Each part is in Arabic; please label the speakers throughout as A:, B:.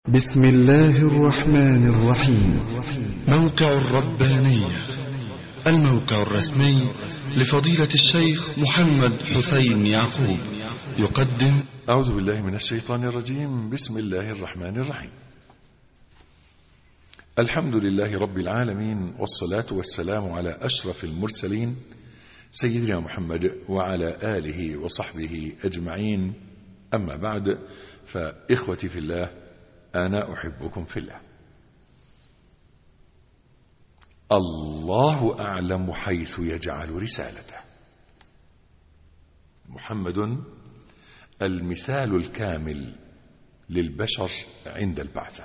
A: بسم الله الرحمن الرحيم.
B: موقع الربانية، الموقع الرسمي لفضيلة الشيخ محمد حسين يعقوب، يقدم.
C: أعوذ بالله من الشيطان الرجيم. بسم الله الرحمن الرحيم. الحمد لله رب العالمين، والصلاة والسلام على أشرف المرسلين سيدنا محمد وعلى آله وصحبه أجمعين. أما بعد، فإخوتي في الله، أنا أحبكم في الله. الله أعلم حيث يجعل رسالته. محمد المثال الكامل للبشر عند البعثة.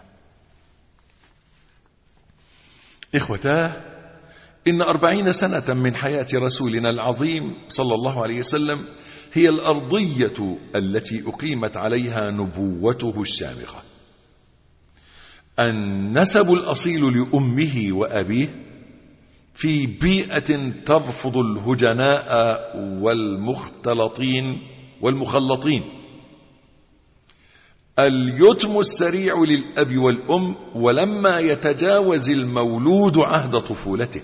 C: إخوتاه، إن 40 سنة من حياة رسولنا العظيم صلى الله عليه وسلم هي الأرضية التي أقيمت عليها نبوته الشامخة. النسب الأصيل لأمه وأبيه في بيئة ترفض الهجناء والمخلطين. اليتم السريع للأب والأم ولما يتجاوز المولود عهد طفولته.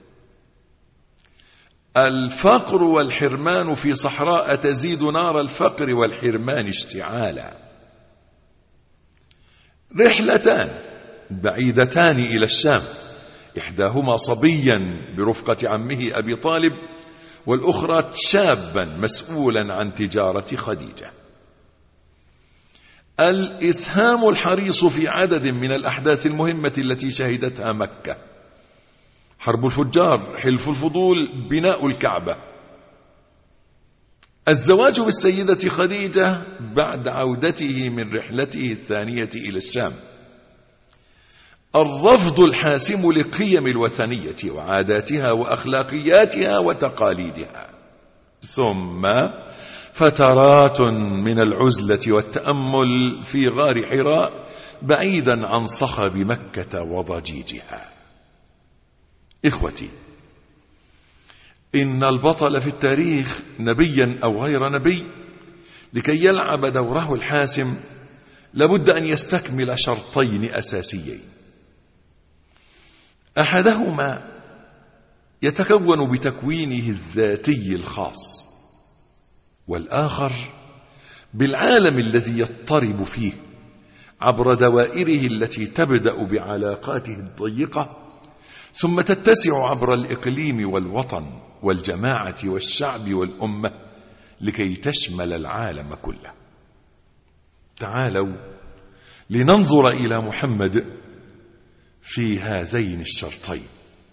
C: الفقر والحرمان في صحراء تزيد نار الفقر والحرمان اشتعالا. رحلتان بعيدتان إلى الشام، إحداهما صبيا برفقة عمه أبي طالب، والأخرى شابا مسؤولا عن تجارة خديجة. الإسهام الحريص في عدد من الأحداث المهمة التي شهدتها مكة: حرب الفجار، حلف الفضول، بناء الكعبة. الزواج بالسيدة خديجة بعد عودته من رحلته الثانية إلى الشام. الرفض الحاسم لقيم الوثنية وعاداتها وأخلاقياتها وتقاليدها. ثم فترات من العزلة والتأمل في غار حراء بعيدا عن صخب مكة وضجيجها. إخوتي، إن البطل في التاريخ نبيا أو غير نبي لكي يلعب دوره الحاسم لابد أن يستكمل شرطين أساسيين: أحدهما يتكون بتكوينه الذاتي الخاص، والآخر بالعالم الذي يضطرب فيه عبر دوائره التي تبدأ بعلاقاته الضيقة ثم تتسع عبر الإقليم والوطن والجماعة والشعب والأمة لكي تشمل العالم كله. تعالوا لننظر إلى محمد في هذين الشرطين.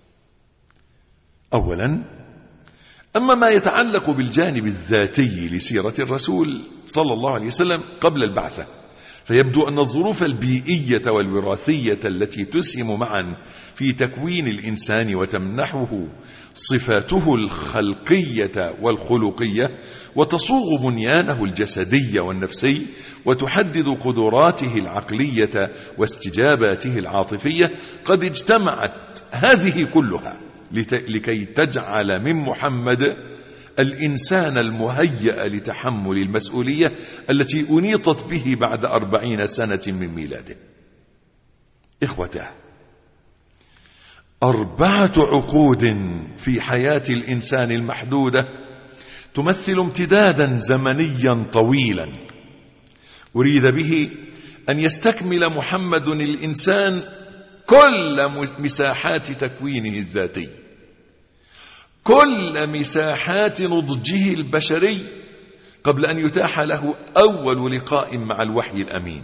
C: أولا، أما ما يتعلق بالجانب الذاتي لسيرة الرسول صلى الله عليه وسلم قبل البعثة، فيبدو أن الظروف البيئية والوراثية التي تسهم معا في تكوين الإنسان وتمنحه صفاته الخلقية والخلقية وتصوغ بنيانه الجسدي والنفسي وتحدد قدراته العقلية واستجاباته العاطفية، قد اجتمعت هذه كلها لكي تجعل من محمد الإنسان المهيأ لتحمل المسؤولية التي أنيطت به بعد 40 سنة من ميلاده. إخوته، 4 عقود في حياة الإنسان المحدودة تمثل امتدادا زمنيا طويلا أريد به أن يستكمل محمد الإنسان كل مساحات تكوينه الذاتي، كل مساحات نضجه البشري قبل أن يتاح له أول لقاء مع الوحي الأمين.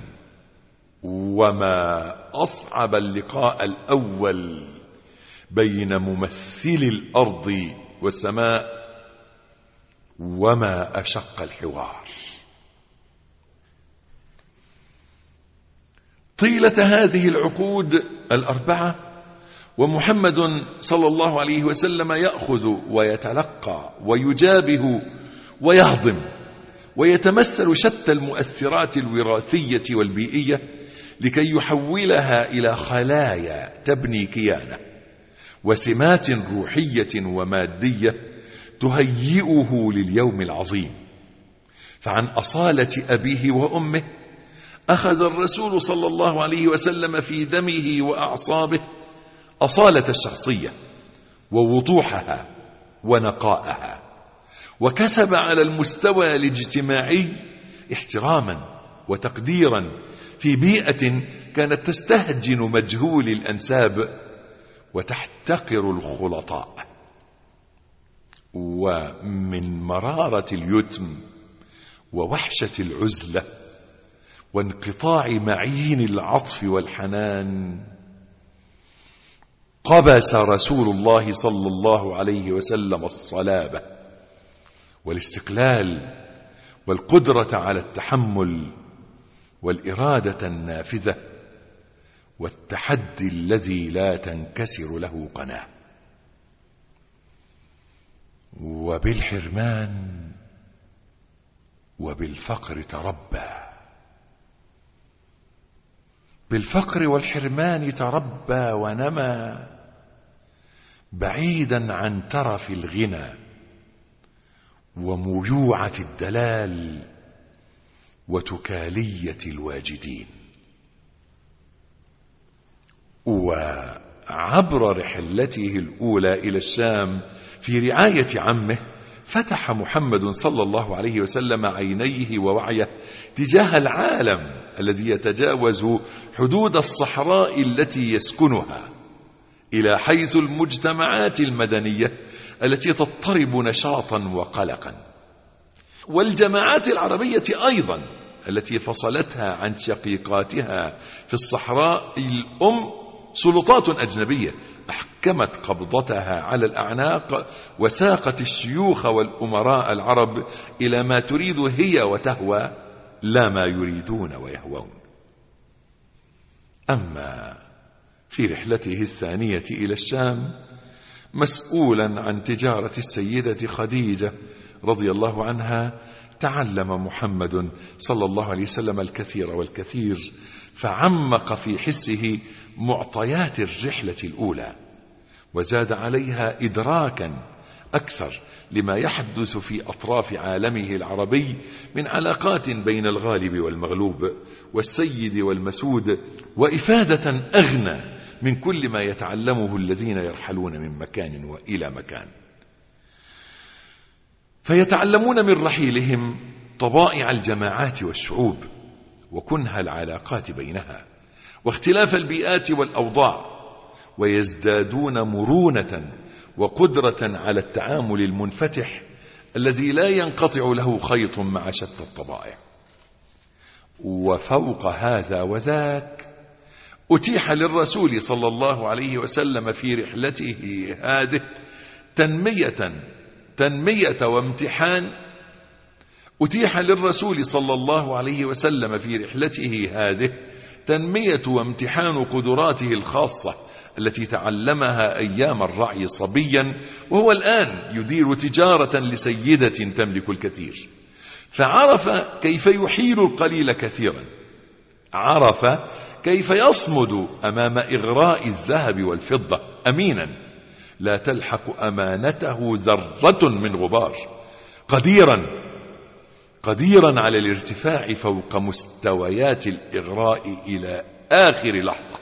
C: وما أصعب اللقاء الأول بين ممثل الأرض والسماء، وما أشق الحوار. طيلة هذه العقود 4 ومحمد صلى الله عليه وسلم يأخذ ويتلقى ويجابه ويهضم ويتمثل شتى المؤثرات الوراثية والبيئية لكي يحولها إلى خلايا تبني كيانه وسمات روحية ومادية تهيئه لليوم العظيم. فعن أصالة أبيه وأمه أخذ الرسول صلى الله عليه وسلم في دمه وأعصابه أصالة الشخصية ووضوحها ونقاءها، وكسب على المستوى الاجتماعي احتراما وتقديرا في بيئة كانت تستهجن مجهول الأنساب وتحتقر الخلطاء. ومن مرارة اليتم ووحشة العزلة وانقطاع معين العطف والحنان قبس رسول الله صلى الله عليه وسلم الصلابة والاستقلال والقدرة على التحمل والإرادة النافذة والتحدي الذي لا تنكسر له قناة. وبالحرمان وبالفقر تربى، بالفقر والحرمان تربى ونمى بعيدا عن ترف الغنى وميوعة الدلال وتكالية الواجدين. وعبر رحلته الأولى إلى الشام في رعاية عمه فتح محمد صلى الله عليه وسلم عينيه ووعيه تجاه العالم الذي يتجاوز حدود الصحراء التي يسكنها إلى حيث المجتمعات المدنية التي تضطرب نشاطا وقلقا، والجماعات العربية أيضا التي فصلتها عن شقيقاتها في الصحراء الأم سلطات أجنبية أحكمت قبضتها على الأعناق وساقت الشيوخ والأمراء العرب إلى ما تريد هي وتهوى لا ما يريدون ويهوون. أما في رحلته الثانية إلى الشام مسؤولا عن تجارة السيدة خديجة رضي الله عنها تعلم محمد صلى الله عليه وسلم الكثير والكثير، فعمق في حسه معطيات الرحلة الأولى وزاد عليها إدراكا أكثر لما يحدث في أطراف عالمه العربي من علاقات بين الغالب والمغلوب والسيد والمسود، وإفادة أغنى من كل ما يتعلمه الذين يرحلون من مكان وإلى مكان، فيتعلمون من رحيلهم طبائع الجماعات والشعوب وكنه العلاقات بينها واختلاف البيئات والأوضاع، ويزدادون مرونة وقدرة على التعامل المنفتح الذي لا ينقطع له خيط مع شتى الطبائع. وفوق هذا وذاك أتيح للرسول صلى الله عليه وسلم في رحلته هذه تنمية وامتحان. أتيح للرسول صلى الله عليه وسلم في رحلته هذه تنمية وامتحان قدراته الخاصة التي تعلمها أيام الرعي صبيا، وهو الآن يدير تجارة لسيدة تملك الكثير، فعرف كيف يحيل القليل كثيرا، عرف كيف يصمد أمام إغراء الذهب والفضة أمينا لا تلحق أمانته ذرة من غبار، قديرا على الارتفاع فوق مستويات الإغراء إلى آخر لحظة.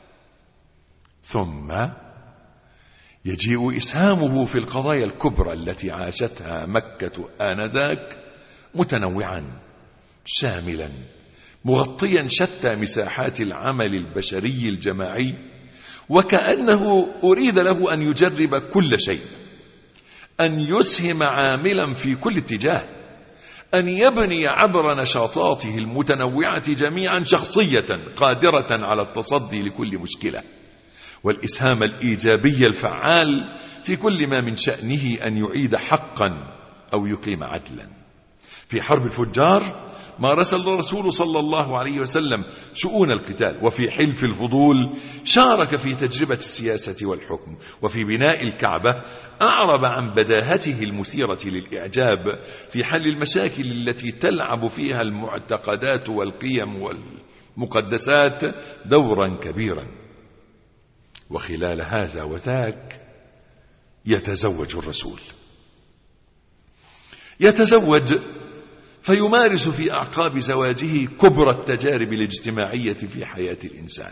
C: ثم يجيء إسهامه في القضايا الكبرى التي عاشتها مكة آنذاك متنوعا شاملا مغطيا شتى مساحات العمل البشري الجماعي، وكأنه أريد له أن يجرب كل شيء، أن يسهم عاملا في كل اتجاه، أن يبني عبر نشاطاته المتنوعة جميعا شخصية قادرة على التصدي لكل مشكلة والإسهام الإيجابي الفعال في كل ما من شأنه أن يعيد حقا أو يقيم عدلا. في حرب الفجار مارس الرسول صلى الله عليه وسلم شؤون القتال، وفي حلف الفضول شارك في تجربة السياسة والحكم، وفي بناء الكعبة أعرب عن بداهته المثيرة للإعجاب في حل المشاكل التي تلعب فيها المعتقدات والقيم والمقدسات دورا كبيرا. وخلال هذا وذاك يتزوج الرسول، فيمارس في أعقاب زواجه كبرى التجارب الاجتماعية في حياة الإنسان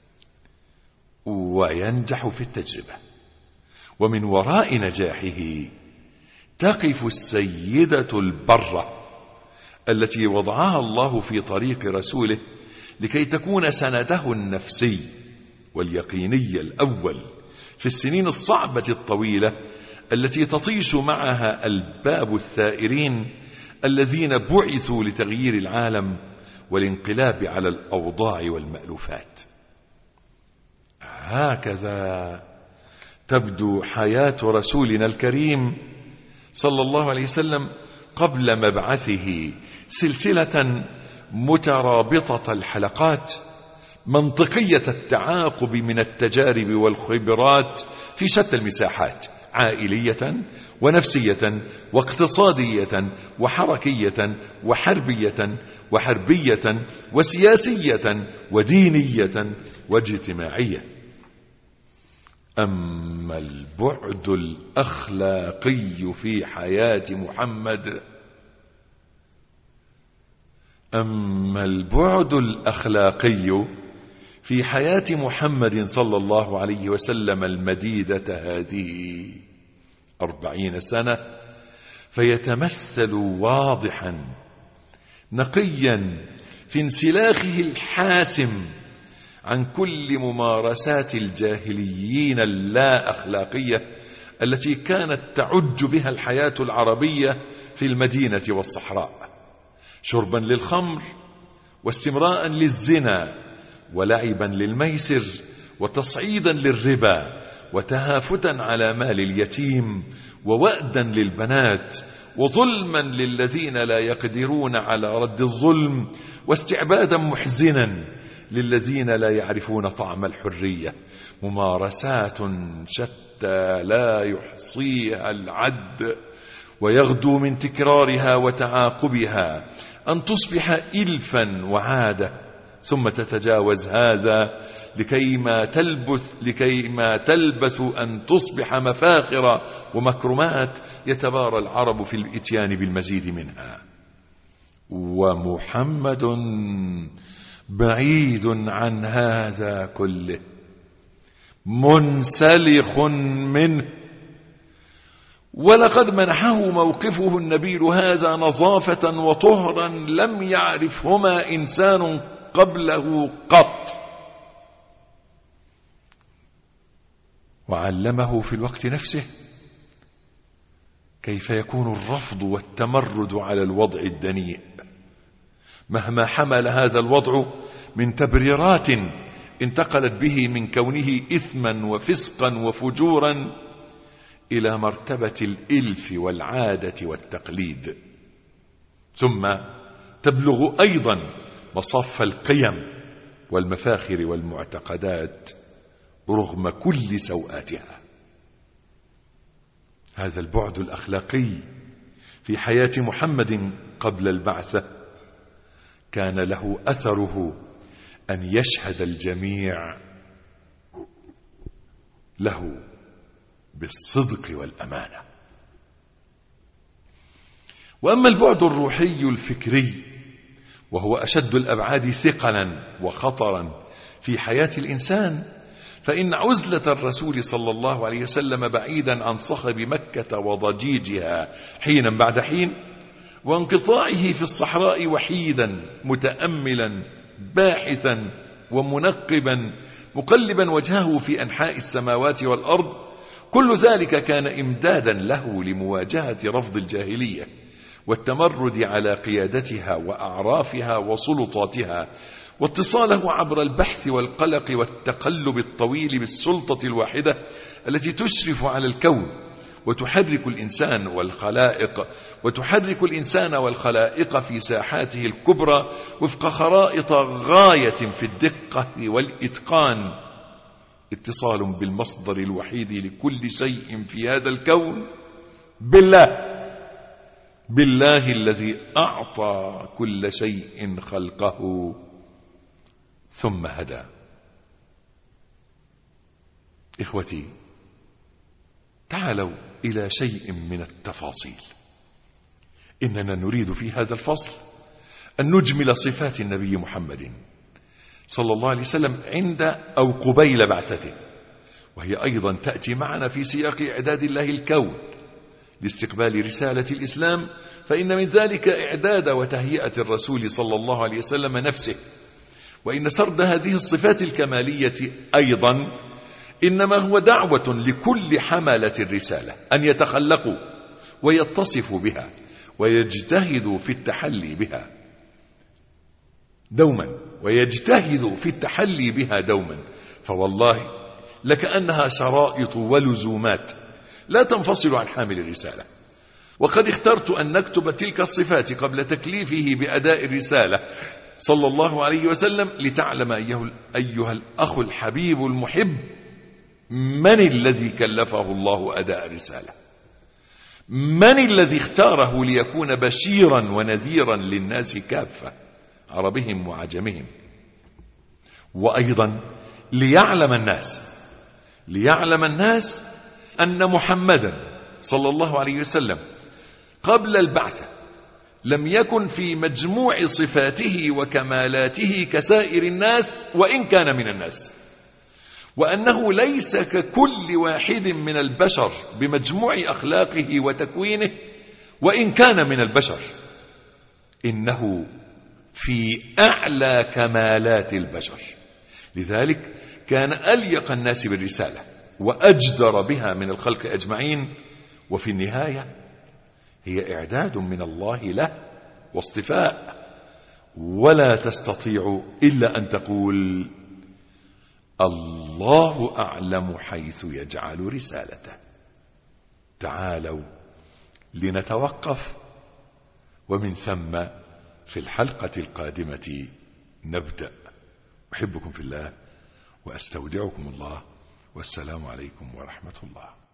C: وينجح في التجربة. ومن وراء نجاحه تقف السيدة البرة التي وضعها الله في طريق رسوله لكي تكون سنده النفسي واليقيني الأول في السنين الصعبة الطويلة التي تطيش معها الباب الثائرين الذين بعثوا لتغيير العالم والانقلاب على الأوضاع والمألوفات. هكذا تبدو حياة رسولنا الكريم صلى الله عليه وسلم قبل مبعثه، سلسلة مترابطة الحلقات، منطقية التعاقب من التجارب والخبرات في شتى المساحات، عائلية ونفسية واقتصادية وحركية وحربية وسياسية ودينية واجتماعية. أما البعد الأخلاقي في حياة محمد صلى الله عليه وسلم المديدة هذه 40 سنة، فيتمثل واضحا نقيا في انسلاخه الحاسم عن كل ممارسات الجاهليين اللا أخلاقية التي كانت تعج بها الحياة العربية في المدينة والصحراء، شربا للخمر واستمراء للزنا ولعبا للميسر وتصعيدا للربا وتهافتا على مال اليتيم ووأدا للبنات وظلما للذين لا يقدرون على رد الظلم واستعبادا محزنا للذين لا يعرفون طعم الحرية. ممارسات شتى لا يحصيها العد، ويغدو من تكرارها وتعاقبها أن تصبح إلفا وعادة، ثم تتجاوز هذا لكيما تلبث أن تصبح مفاخر ومكرمات يتبارى العرب في الإتيان بالمزيد منها. ومحمد بعيد عن هذا كله، منسلخ منه، ولقد منحه موقفه النبيل هذا نظافة وطهرا لم يعرفهما إنسان قبله قط، وعلمه في الوقت نفسه كيف يكون الرفض والتمرد على الوضع الدنيء مهما حمل هذا الوضع من تبريرات انتقلت به من كونه إثما وفسقا وفجورا إلى مرتبة الإلف والعادة والتقليد، ثم تبلغ أيضا مصاف القيم والمفاخر والمعتقدات رغم كل سوءاتها. هذا البعد الأخلاقي في حياة محمد قبل البعثة كان له أثره أن يشهد الجميع له بالصدق والأمانة. وأما البعد الروحي الفكري وهو أشد الأبعاد ثقلا وخطرا في حياة الإنسان، فإن عزلة الرسول صلى الله عليه وسلم بعيدا عن صخب مكة وضجيجها حينا بعد حين، وانقطاعه في الصحراء وحيدا متأملا باحثا ومنقبا مقلبا وجهه في أنحاء السماوات والأرض، كل ذلك كان إمدادا له لمواجهة رفض الجاهلية والتمرد على قيادتها وأعرافها وسلطاتها، واتصاله عبر البحث والقلق والتقلب الطويل بالسلطة الواحدة التي تشرف على الكون وتحرك الإنسان والخلائق في ساحاته الكبرى وفق خرائط غاية في الدقة والإتقان، اتصال بالمصدر الوحيد لكل شيء في هذا الكون، بالله الذي أعطى كل شيء خلقه ثم هدى. إخوتي، تعالوا إلى شيء من التفاصيل. إننا نريد في هذا الفصل أن نجمل صفات النبي محمد صلى الله عليه وسلم عند أو قبيل بعثته، وهي أيضا تأتي معنا في سياق إعداد الله الكون لاستقبال رسالة الإسلام، فإن من ذلك إعداد وتهيئة الرسول صلى الله عليه وسلم نفسه. وإن سرد هذه الصفات الكمالية أيضا إنما هو دعوة لكل حملة الرسالة أن يتخلقوا ويتصفوا بها ويجتهدوا في التحلي بها دوما، فوالله لكأنها شرائط ولزومات لا تنفصل عن حامل الرسالة. وقد اخترت أن نكتب تلك الصفات قبل تكليفه بأداء الرسالة صلى الله عليه وسلم، لتعلم أيها الأخ الحبيب المحب من الذي كلفه الله أداء الرسالة، من الذي اختاره ليكون بشيرا ونذيرا للناس كافة، عربهم وعجمهم. وأيضا ليعلم الناس أن محمدا صلى الله عليه وسلم قبل البعثة لم يكن في مجموع صفاته وكمالاته كسائر الناس وإن كان من الناس، وأنه ليس ككل واحد من البشر بمجموع أخلاقه وتكوينه وإن كان من البشر، إنه في أعلى كمالات البشر. لذلك كان أليق الناس بالرسالة وأجدر بها من الخلق أجمعين. وفي النهاية هي إعداد من الله له واصطفاء، ولا تستطيع إلا أن تقول الله أعلم حيث يجعل رسالته. تعالوا لنتوقف، ومن ثم في الحلقة القادمة نبدأ. أحبكم في الله وأستودعكم الله، والسلام عليكم ورحمة الله.